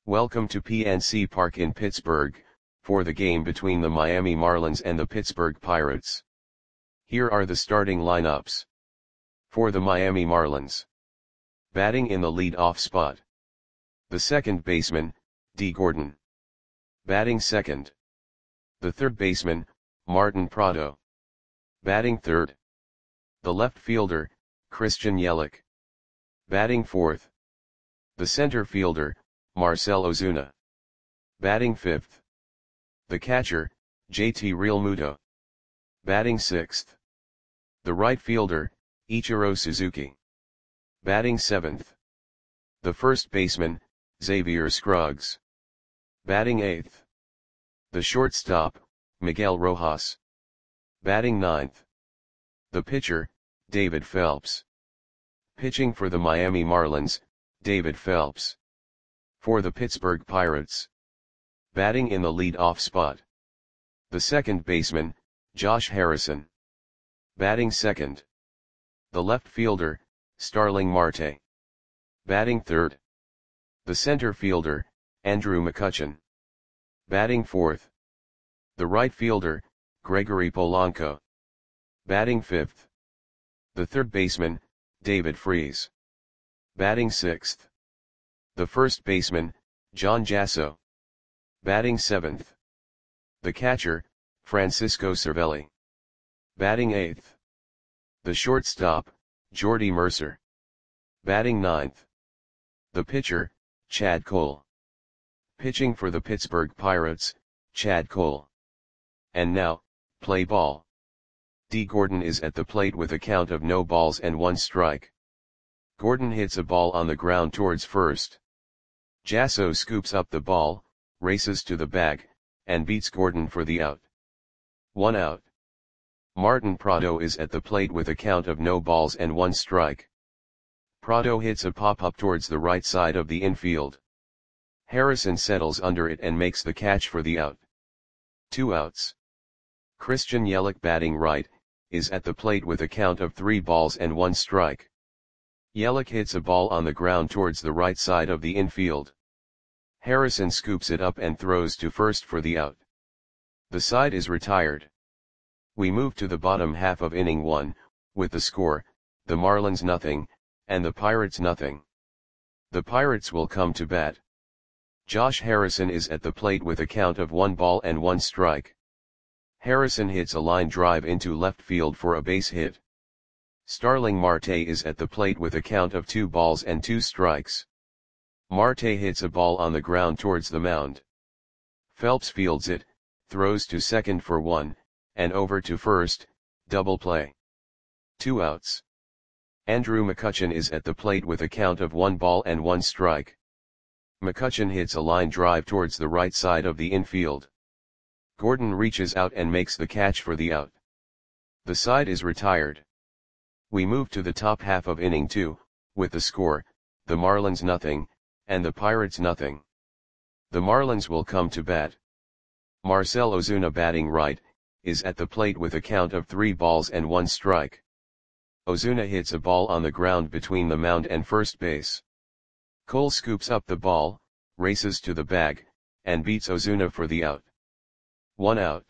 Welcome to PNC Park in Pittsburgh, for the game between the Miami Marlins and the Pittsburgh Pirates. Here are the starting lineups. For the Miami Marlins. Batting in the lead-off spot. The second baseman, Dee Gordon. Batting second. The third baseman, Martin Prado. Batting third. The left fielder, Christian Yelich. Batting fourth. The center fielder, Marcell Ozuna. Batting fifth. The catcher, JT Realmuto. Batting sixth. The right fielder, Ichiro Suzuki. Batting seventh. The first baseman, Xavier Scruggs. Batting eighth. The shortstop, Miguel Rojas. Batting ninth. The pitcher, David Phelps. Pitching for the Miami Marlins, David Phelps. For the Pittsburgh Pirates. Batting in the lead-off spot. The second baseman, Josh Harrison. Batting second. The left fielder, Starling Marte. Batting third. The center fielder, Andrew McCutchen. Batting fourth. The right fielder, Gregory Polanco. Batting fifth. The third baseman, David Freese. Batting sixth. The first baseman, John Jasso. Batting seventh. The catcher, Francisco Cervelli. Batting eighth. The shortstop, Jordy Mercer. Batting ninth. The pitcher, Chad Cole. Pitching for the Pittsburgh Pirates, Chad Cole. And now, play ball. Dee Gordon is at the plate with a count of no balls and one strike. Gordon hits a ball on the ground towards first. Jasso scoops up the ball, races to the bag, and beats Gordon for the out. 1 out. Martin Prado is at the plate with a count of no balls and one strike. Prado hits a pop-up towards the right side of the infield. Harrison settles under it and makes the catch for the out. 2 outs. Christian Yelich, batting right, is at the plate with a count of 3 balls and 1 strike. Yelich hits a ball on the ground towards the right side of the infield. Harrison scoops it up and throws to first for the out. The side is retired. We move to the bottom half of inning 1, with the score, the Marlins nothing, and the Pirates nothing. The Pirates will come to bat. Josh Harrison is at the plate with a count of 1 ball and 1 strike. Harrison hits a line drive into left field for a base hit. Starling Marte is at the plate with a count of 2 balls and 2 strikes. Marte hits a ball on the ground towards the mound. Phelps fields it, throws to second for 1, and over to first, double play. 2 outs. Andrew McCutchen is at the plate with a count of 1 ball and 1 strike. McCutchen hits a line drive towards the right side of the infield. Gordon reaches out and makes the catch for the out. The side is retired. We move to the top half of inning 2, with the score, the Marlins nothing, and the Pirates nothing. The Marlins will come to bat. Marcell Ozuna, batting right, is at the plate with a count of 3 balls and 1 strike. Ozuna hits a ball on the ground between the mound and first base. Cole scoops up the ball, races to the bag, and beats Ozuna for the out. 1 out.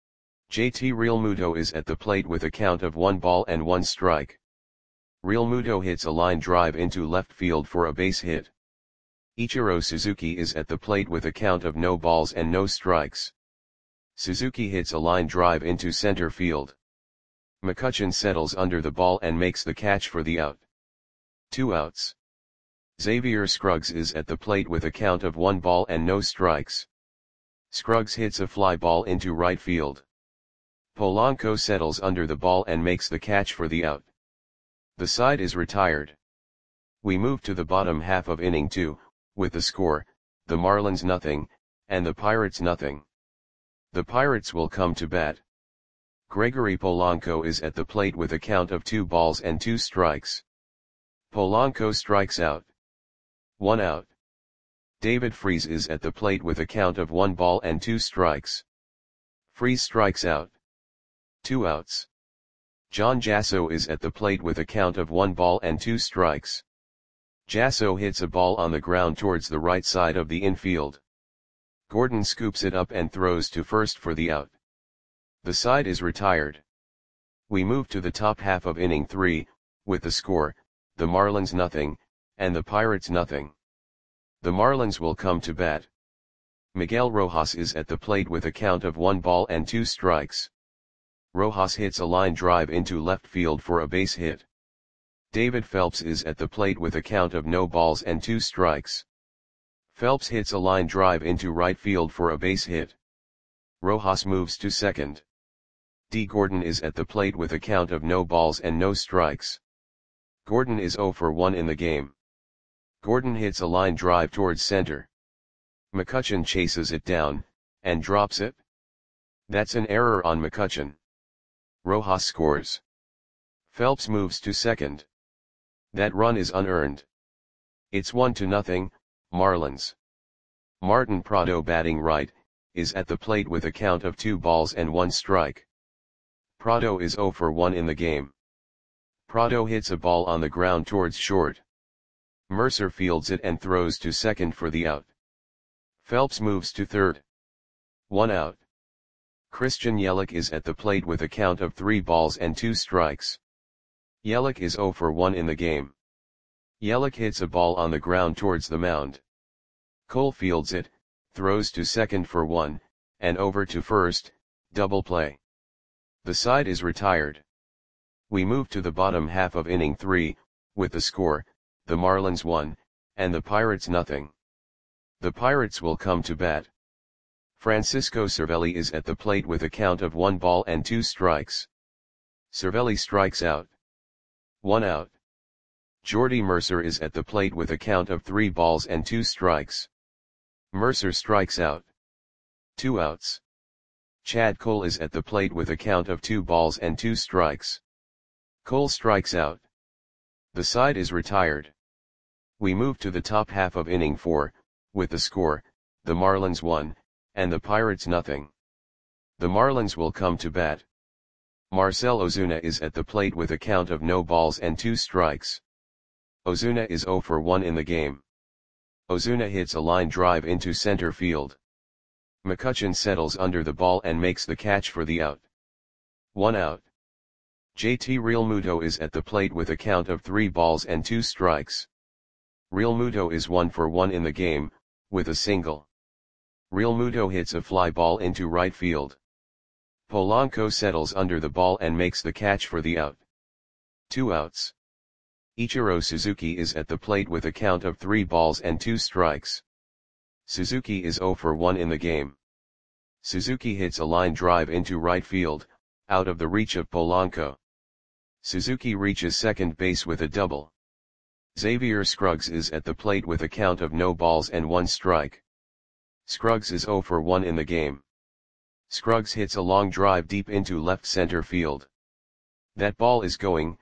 JT Realmuto is at the plate with a count of 1 ball and 1 strike. Realmuto hits a line drive into left field for a base hit. Ichiro Suzuki is at the plate with a count of no balls and no strikes. Suzuki hits a line drive into center field. McCutchen settles under the ball and makes the catch for the out. 2 outs. Xavier Scruggs is at the plate with a count of 1 ball and no strikes. Scruggs hits a fly ball into right field. Polanco settles under the ball and makes the catch for the out. The side is retired. We move to the bottom half of inning 2, with the score, the Marlins nothing, and the Pirates nothing. The Pirates will come to bat. Gregory Polanco is at the plate with a count of 2 balls and 2 strikes. Polanco strikes out. 1 out. David Freese is at the plate with a count of 1 ball and 2 strikes. Freese strikes out. 2 outs. John Jasso is at the plate with a count of 1 ball and 2 strikes. Jasso hits a ball on the ground towards the right side of the infield. Gordon scoops it up and throws to first for the out. The side is retired. We move to the top half of inning 3, with the score, the Marlins nothing, and the Pirates nothing. The Marlins will come to bat. Miguel Rojas is at the plate with a count of 1 ball and 2 strikes. Rojas hits a line drive into left field for a base hit. David Phelps is at the plate with a count of no balls and 2 strikes. Phelps hits a line drive into right field for a base hit. Rojas moves to second. D. Gordon is at the plate with a count of no balls and no strikes. Gordon is 0 for 1 in the game. Gordon hits a line drive towards center. McCutchen chases it down, and drops it. That's an error on McCutchen. Rojas scores. Phelps moves to second. That run is unearned. It's 1-0, Marlins. Martin Prado batting right, is at the plate with a count of 2 balls and 1 strike. Prado is 0 for 1 in the game. Prado hits a ball on the ground towards short. Mercer fields it and throws to second for the out. Phelps moves to third. 1 out. Christian Yelich is at the plate with a count of 3 balls and 2 strikes. Yelich is 0 for 1 in the game. Yelich hits a ball on the ground towards the mound. Cole fields it, throws to second for 1, and over to first, double play. The side is retired. We move to the bottom half of inning 3, with the score, the Marlins 1, and the Pirates nothing. The Pirates will come to bat. Francisco Cervelli is at the plate with a count of 1 ball and 2 strikes. Cervelli strikes out. 1 out. Jordy Mercer is at the plate with a count of 3 balls and 2 strikes. Mercer strikes out. 2 outs. Chad Cole is at the plate with a count of 2 balls and 2 strikes. Cole strikes out. The side is retired. We move to the top half of inning 4, with the score, the Marlins 1, and the Pirates nothing. The Marlins will come to bat. Marcell Ozuna is at the plate with a count of no balls and 2 strikes. Ozuna is 0 for 1 in the game. Ozuna hits a line drive into center field. McCutchen settles under the ball and makes the catch for the out. 1 out. JT Realmuto is at the plate with a count of 3 balls and 2 strikes. Realmuto is 1 for 1 in the game, with a single. Realmuto hits a fly ball into right field. Polanco settles under the ball and makes the catch for the out. 2 outs. Ichiro Suzuki is at the plate with a count of 3 balls and 2 strikes. Suzuki is 0 for 1 in the game. Suzuki hits a line drive into right field, out of the reach of Polanco. Suzuki reaches second base with a double. Xavier Scruggs is at the plate with a count of no balls and 1 strike. Scruggs is 0 for 1 in the game. Scruggs hits a long drive deep into left center field. That ball is gone.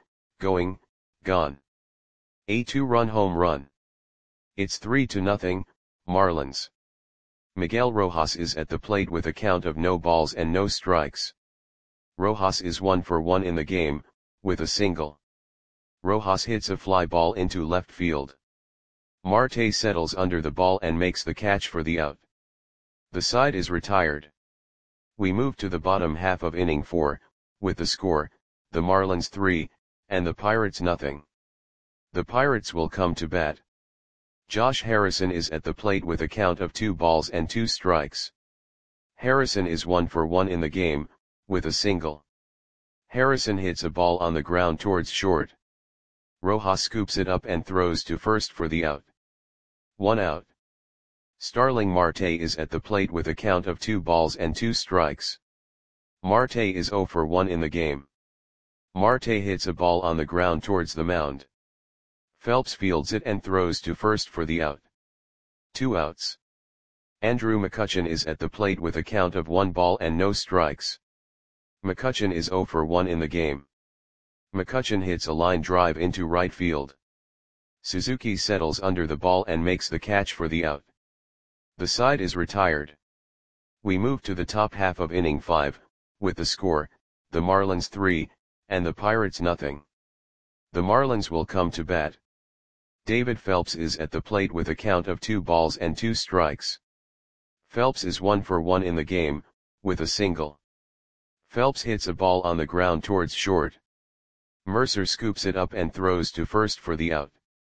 A 2-run home run. It's 3-0, Marlins. Miguel Rojas is at the plate with a count of no balls and no strikes. Rojas is 1 for 1 in the game, with a single. Rojas hits a fly ball into left field. Marte settles under the ball and makes the catch for the out. The side is retired. We move to the bottom half of inning 4, with the score, the Marlins 3, and the Pirates nothing. The Pirates will come to bat. Josh Harrison is at the plate with a count of 2 balls and 2 strikes. Harrison is 1 for 1 in the game, with a single. Harrison hits a ball on the ground towards short. Rojas scoops it up and throws to first for the out. 1 out. Starling Marte is at the plate with a count of 2 balls and 2 strikes. Marte is 0 for 1 in the game. Marte hits a ball on the ground towards the mound. Phelps fields it and throws to first for the out. 2 outs. Andrew McCutchen is at the plate with a count of 1 ball and no strikes. McCutchen is 0 for 1 in the game. McCutchen hits a line drive into right field. Suzuki settles under the ball and makes the catch for the out. The side is retired. We move to the top half of inning 5, with the score, the Marlins 3, and the Pirates nothing. The Marlins will come to bat. David Phelps is at the plate with a count of 2 balls and 2 strikes. Phelps is 1 for 1 in the game, with a single. Phelps hits a ball on the ground towards short. Mercer scoops it up and throws to first for the out.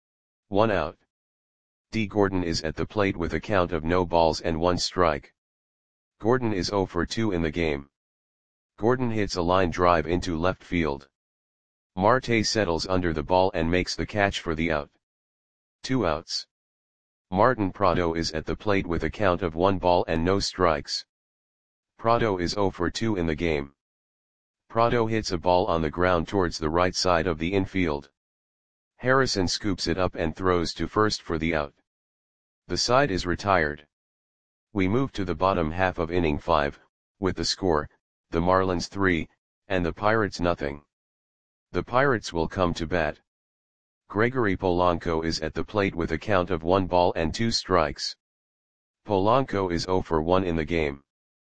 1 out. D. Gordon is at the plate with a count of no balls and 1 strike. Gordon is 0 for 2 in the game. Gordon hits a line drive into left field. Marte settles under the ball and makes the catch for the out. 2 outs. Martin Prado is at the plate with a count of 1 ball and no strikes. Prado is 0 for 2 in the game. Prado hits a ball on the ground towards the right side of the infield. Harrison scoops it up and throws to first for the out. The side is retired. We move to the bottom half of inning 5, with the score, the Marlins 3, and the Pirates nothing. The Pirates will come to bat. Gregory Polanco is at the plate with a count of 1 ball and 2 strikes. Polanco is 0 for 1 in the game.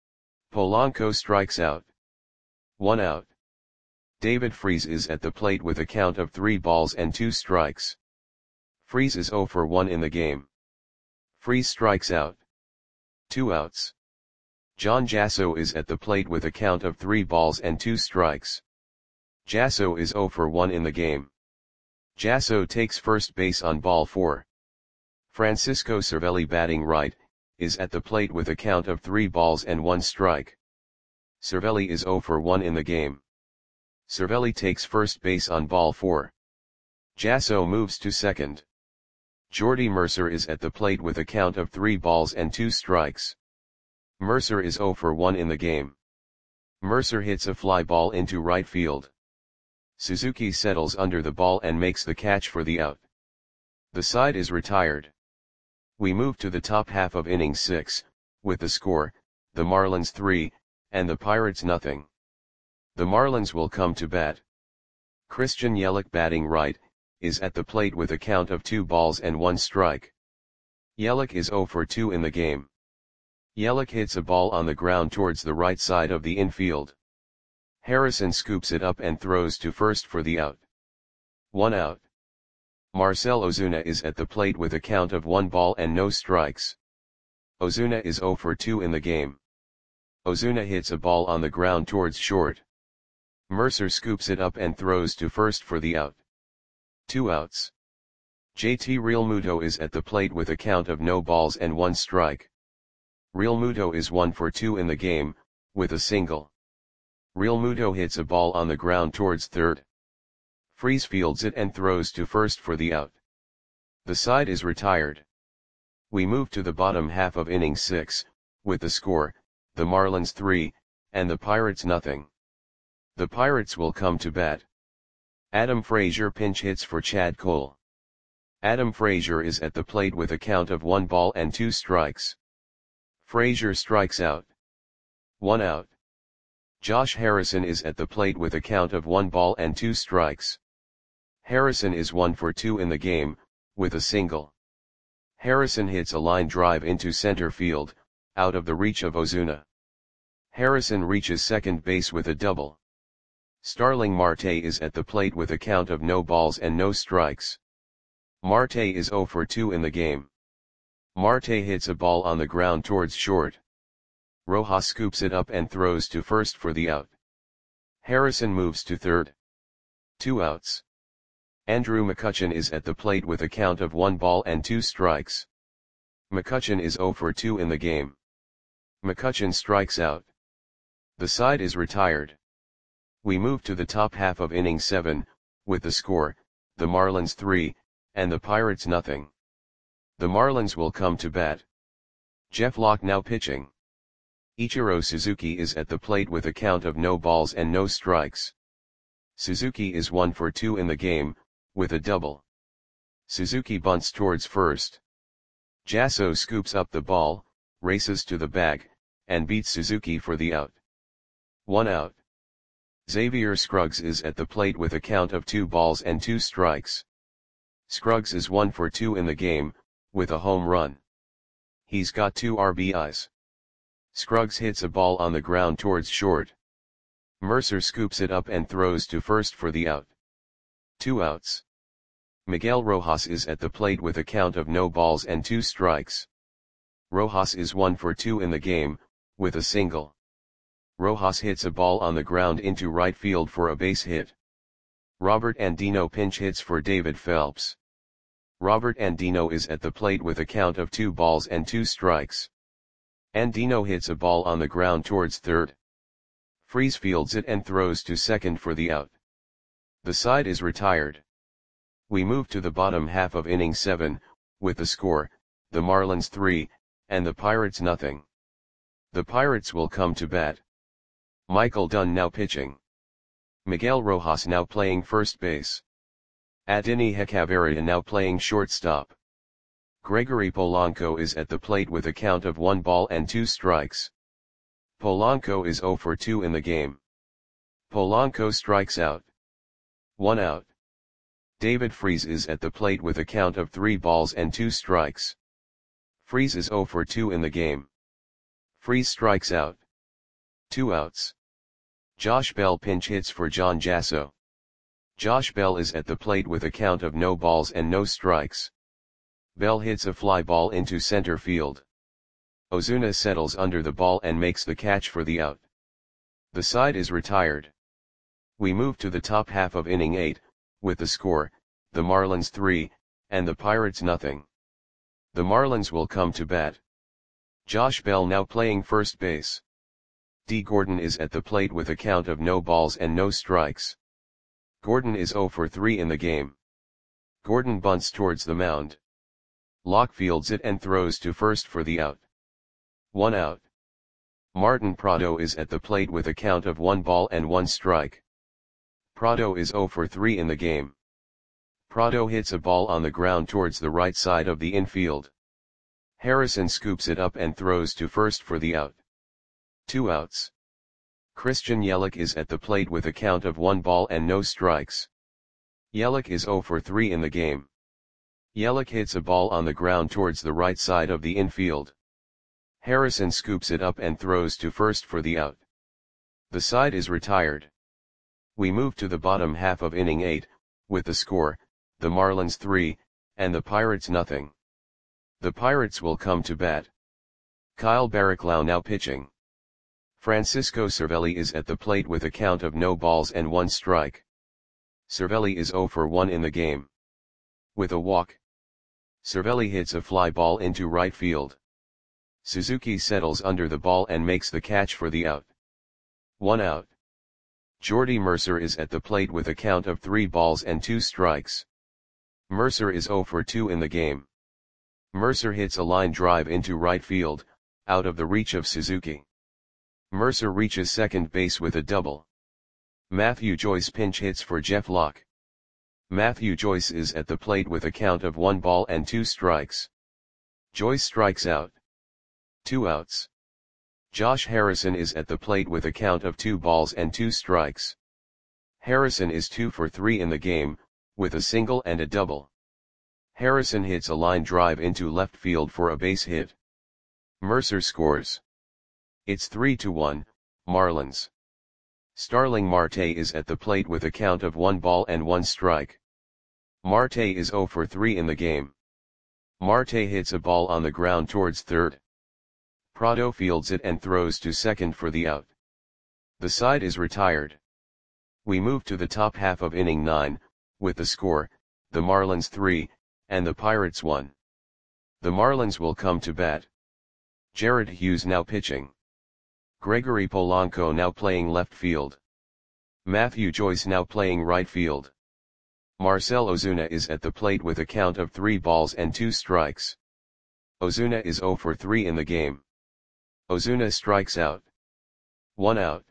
Polanco strikes out. 1 out. David Freese is at the plate with a count of 3 balls and 2 strikes. Freese is 0 for 1 in the game. Freese strikes out. 2 outs. John Jasso is at the plate with a count of 3 balls and 2 strikes. Jasso is 0 for 1 in the game. Jasso takes first base on ball 4. Francisco Cervelli, batting right, is at the plate with a count of 3 balls and 1 strike. Cervelli is 0 for 1 in the game. Cervelli takes first base on ball 4. Jasso moves to second. Jordy Mercer is at the plate with a count of 3 balls and 2 strikes. Mercer is 0 for 1 in the game. Mercer hits a fly ball into right field. Suzuki settles under the ball and makes the catch for the out. The side is retired. We move to the top half of inning 6, with the score, the Marlins 3, and the Pirates nothing. The Marlins will come to bat. Christian Yelich, batting right, is at the plate with a count of 2 balls and 1 strike. Yelich is 0 for 2 in the game. Yelich hits a ball on the ground towards the right side of the infield. Harrison scoops it up and throws to first for the out. 1 out. Marcell Ozuna is at the plate with a count of 1 ball and no strikes. Ozuna is 0 for 2 in the game. Ozuna hits a ball on the ground towards short. Mercer scoops it up and throws to first for the out. 2 outs. JT Realmuto is at the plate with a count of no balls and 1 strike. Realmuto is 1 for 2 in the game, with a single. Realmuto hits a ball on the ground towards third. Freese fields it and throws to first for the out. The side is retired. We move to the bottom half of inning 6, with the score, the Marlins 3, and the Pirates nothing. The Pirates will come to bat. Adam Frazier pinch hits for Chad Cole. Adam Frazier is at the plate with a count of 1 ball and 2 strikes. Frazier strikes out. 1 out. Josh Harrison is at the plate with a count of 1 ball and 2 strikes. Harrison is 1 for 2 in the game, with a single. Harrison hits a line drive into center field, out of the reach of Ozuna. Harrison reaches second base with a double. Starling Marte is at the plate with a count of no balls and no strikes. Marte is 0 for 2 in the game. Marte hits a ball on the ground towards short. Rojas scoops it up and throws to first for the out. Harrison moves to third. 2 outs. Andrew McCutchen is at the plate with a count of 1 ball and 2 strikes. McCutchen is 0 for 2 in the game. McCutchen strikes out. The side is retired. We move to the top half of inning 7, with the score, the Marlins 3, and the Pirates nothing. The Marlins will come to bat. Jeff Locke now pitching. Ichiro Suzuki is at the plate with a count of no balls and no strikes. Suzuki is 1 for 2 in the game, with a double. Suzuki bunts towards first. Jasso scoops up the ball, races to the bag, and beats Suzuki for the out. 1 out. Xavier Scruggs is at the plate with a count of 2 balls and 2 strikes. Scruggs is 1 for 2 in the game, with a home run. He's got 2 RBIs. Scruggs hits a ball on the ground towards short. Mercer scoops it up and throws to first for the out. 2 outs. Miguel Rojas is at the plate with a count of no balls and 2 strikes. Rojas is 1 for 2 in the game, with a single. Rojas hits a ball on the ground into right field for a base hit. Robert Andino pinch hits for David Phelps. Robert Andino is at the plate with a count of 2 balls and 2 strikes. Andino hits a ball on the ground towards third. Freese fields it and throws to second for the out. The side is retired. We move to the bottom half of inning 7, with the score, the Marlins 3, and the Pirates nothing. The Pirates will come to bat. Michael Dunn now pitching. Miguel Rojas now playing first base. Adini Hechavarria now playing shortstop. Gregory Polanco is at the plate with a count of 1 ball and 2 strikes. Polanco is 0 for 2 in the game. Polanco strikes out. 1 out. David Freese is at the plate with a count of 3 balls and 2 strikes. Freese is 0 for 2 in the game. Freese strikes out. 2 outs. Josh Bell pinch hits for John Jasso. Josh Bell is at the plate with a count of no balls and no strikes. Bell hits a fly ball into center field. Ozuna settles under the ball and makes the catch for the out. The side is retired. We move to the top half of inning 8, with the score, the Marlins 3, and the Pirates nothing. The Marlins will come to bat. Josh Bell now playing first base. D. Gordon is at the plate with a count of no balls and no strikes. Gordon is 0 for 3 in the game. Gordon bunts towards the mound. Locke fields it and throws to first for the out. 1 out. Martin Prado is at the plate with a count of 1 ball and 1 strike. Prado is 0 for 3 in the game. Prado hits a ball on the ground towards the right side of the infield. Harrison scoops it up and throws to first for the out. 2 outs. Christian Yelich is at the plate with a count of 1 ball and no strikes. Yelich is 0 for 3 in the game. Yelich hits a ball on the ground towards the right side of the infield. Harrison scoops it up and throws to first for the out. The side is retired. We move to the bottom half of inning 8, with the score, the Marlins 3, and the Pirates nothing. The Pirates will come to bat. Kyle Barraclough now pitching. Francisco Cervelli is at the plate with a count of no balls and 1 strike. Cervelli is 0 for 1 in the game. With a walk. Cervelli hits a fly ball into right field. Suzuki settles under the ball and makes the catch for the out. 1 out. Jordy Mercer is at the plate with a count of 3 balls and 2 strikes. Mercer is 0 for 2 in the game. Mercer hits a line drive into right field, out of the reach of Suzuki. Mercer reaches second base with a double. Matthew Joyce pinch hits for Jeff Locke. Matthew Joyce is at the plate with a count of 1 ball and 2 strikes. Joyce strikes out. 2 outs. Josh Harrison is at the plate with a count of 2 balls and 2 strikes. Harrison is 2 for 3 in the game, with a single and a double. Harrison hits a line drive into left field for a base hit. Mercer scores. It's 3-1, Marlins. Starling Marte is at the plate with a count of 1 ball and 1 strike. Marte is 0 for 3 in the game. Marte hits a ball on the ground towards third. Prado fields it and throws to second for the out. The side is retired. We move to the top half of inning 9, with the score, the Marlins 3, and the Pirates 1. The Marlins will come to bat. Jared Hughes now pitching. Gregory Polanco now playing left field. Matthew Joyce now playing right field. Marcell Ozuna is at the plate with a count of 3 balls and 2 strikes. Ozuna is 0 for 3 in the game. Ozuna strikes out. 1 out.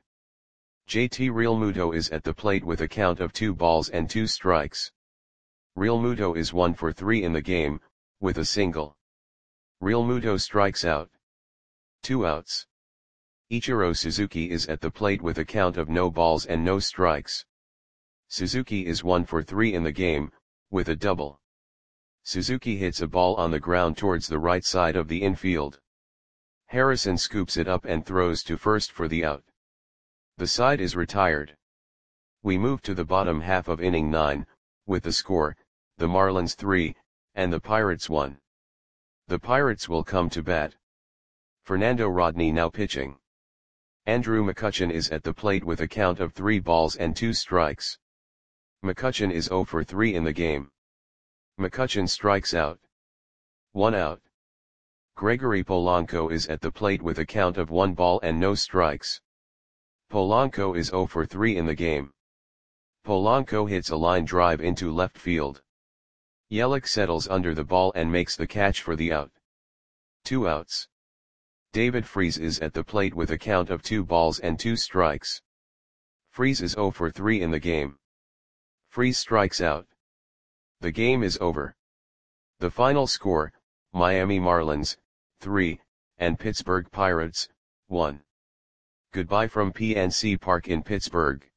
JT Realmuto is at the plate with a count of 2 balls and 2 strikes. Realmuto is 1 for 3 in the game, with a single. Realmuto strikes out. 2 outs. Ichiro Suzuki is at the plate with a count of no balls and no strikes. Suzuki is 1 for 3 in the game, with a double. Suzuki hits a ball on the ground towards the right side of the infield. Harrison scoops it up and throws to first for the out. The side is retired. We move to the bottom half of inning 9, with the score, the Marlins 3, and the Pirates 1. The Pirates will come to bat. Fernando Rodney now pitching. Andrew McCutchen is at the plate with a count of 3 balls and 2 strikes. McCutchen is 0 for 3 in the game. McCutchen strikes out. 1 out. Gregory Polanco is at the plate with a count of 1 ball and no strikes. Polanco is 0 for 3 in the game. Polanco hits a line drive into left field. Yelich settles under the ball and makes the catch for the out. 2 outs. David Freese is at the plate with a count of 2 balls and 2 strikes. Freese is 0 for 3 in the game. Freese strikes out. The game is over. The final score, Miami Marlins, 3, and Pittsburgh Pirates, 1. Goodbye from PNC Park in Pittsburgh.